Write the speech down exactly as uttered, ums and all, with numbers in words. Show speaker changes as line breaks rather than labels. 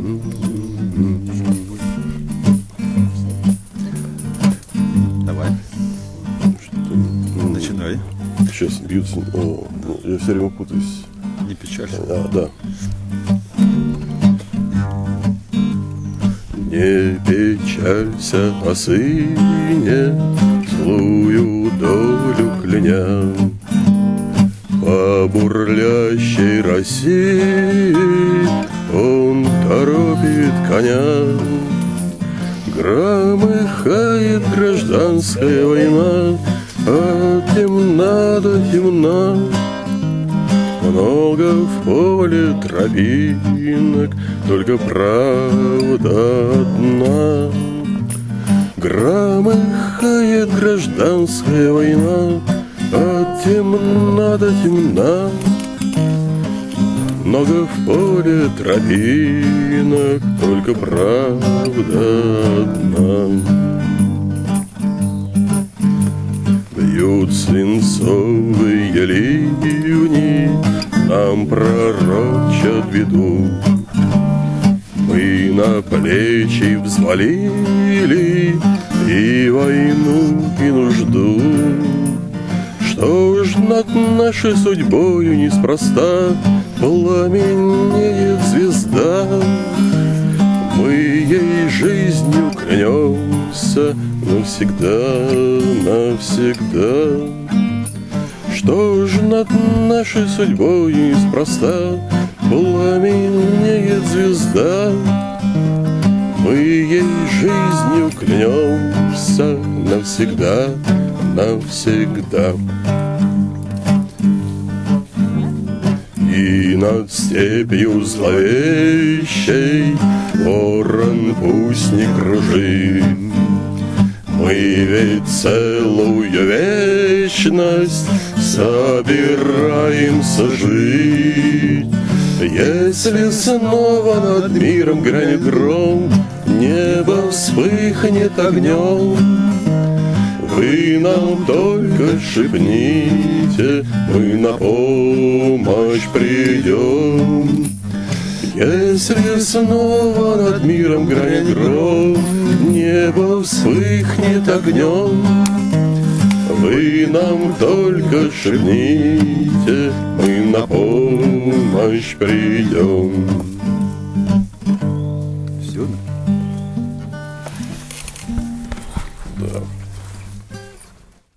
Давай. Начинай.
Сейчас бьются. О, я все время путаюсь.
Не печалься.
А, да. Не печалься о сыне, злую долю кляня. По бурлящей России он торопит коня. Громыхает гражданская война, а темна да темна. Много в поле тропинок, только правда одна. Громыхает гражданская война, а темна да темна. Много в поле тропинок, только правда одна. Бьют свинцовые ливни, нам пророчат беду. Мы на плечи взвалили и войну, и нужду. Что ж над нашей судьбою неспроста пламенеет звезда? Мы ей жизнью клянемся навсегда, навсегда. Что ж над нашей судьбой неспроста пламенеет звезда? Мы ей жизнью клянемся навсегда, навсегда. И над степью зловещей ворон пусть не кружит. Мы ведь целую вечность собираемся жить. Если снова над миром грянет гром, небо вспыхнет огнем, вы нам только шепните, мы на помощь придем. Если снова над миром грянет гром, небо вспыхнет огнем, вы нам только шепните, мы на помощь придем.